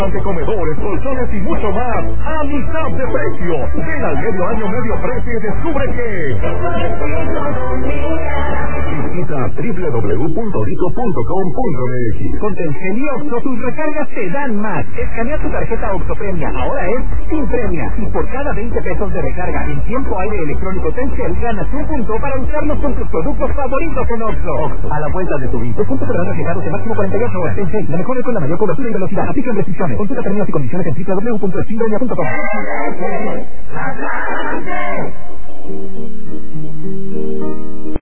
ante comedores, colchones y mucho más a mitad de precio. Ven al medio año, medio precio y descubre que visita www.rico.com.mx. Con Telcel y Oxxo tus recargas te dan más. Escanea tu tarjeta Oxxo Premia, ahora es sin premia. Y por cada 20 pesos de recarga en tiempo aire electrónico Telcel ganas un punto para usarlos con tus productos favoritos en Oxxo. Oxxo, a la vuelta de tu vida. Los puntos serán reflejados en máximo 48 horas. Telcel, la mejor con la mayor cobertura y velocidad. Aplican restricciones. Consulta términos y condiciones en www.eximpremia.com.